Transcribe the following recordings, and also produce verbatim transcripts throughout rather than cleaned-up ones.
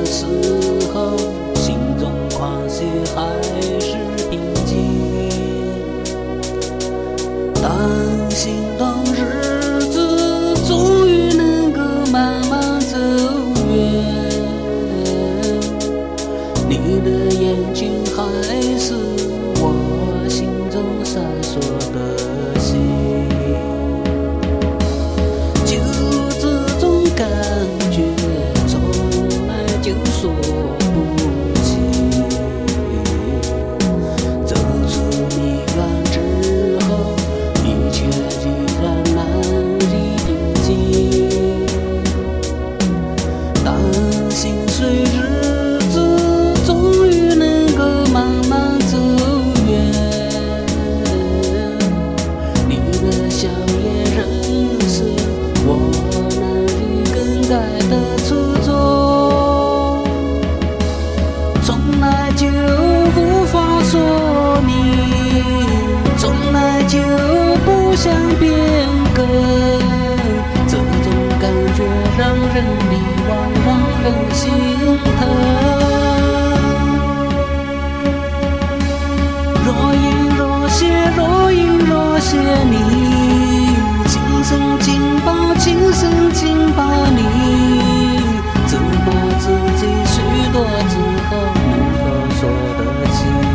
时候，心中狂喜还是平静。当心当日子终于能够慢慢走远，你的眼睛还是我心中闪烁的星。就这种感觉从来就说不清，走出迷惘之后，一切依然难以平静。当心随日子终于能够慢慢走远，你的笑也仍是我难以更改的初衷，从来就无法说明，从来就不想变更，这种感觉让人迷惘，让人心疼。若隐若现，若隐若现你，轻声紧抱，轻声紧抱你，折磨自己许多之后，能否说得清？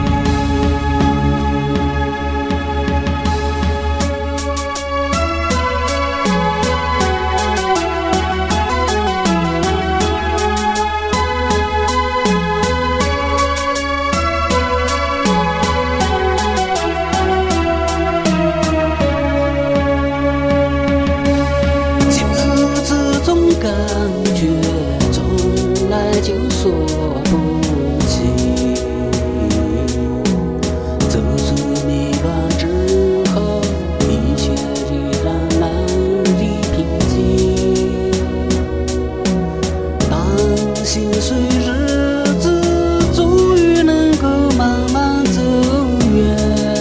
感觉从来就说不清，走出迷惘之后，一切依然难以平静。当心随日子终于能够慢慢走远，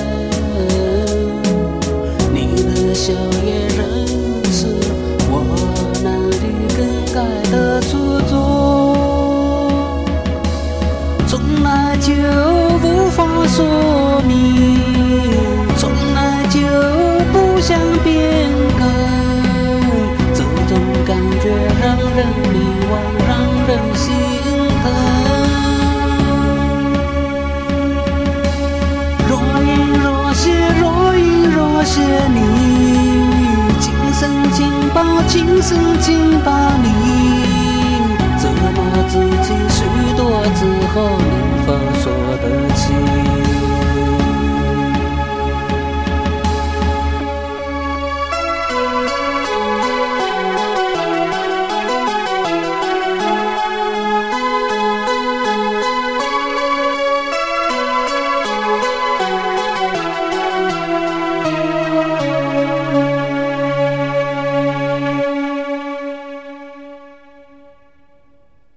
你的笑也仍是我难以更改的初衷，从来就无法说明，从来就不想变更，这种感觉让人迷惘，让人心疼。若隐若现，若隐若现你，轻声紧抱，轻声紧抱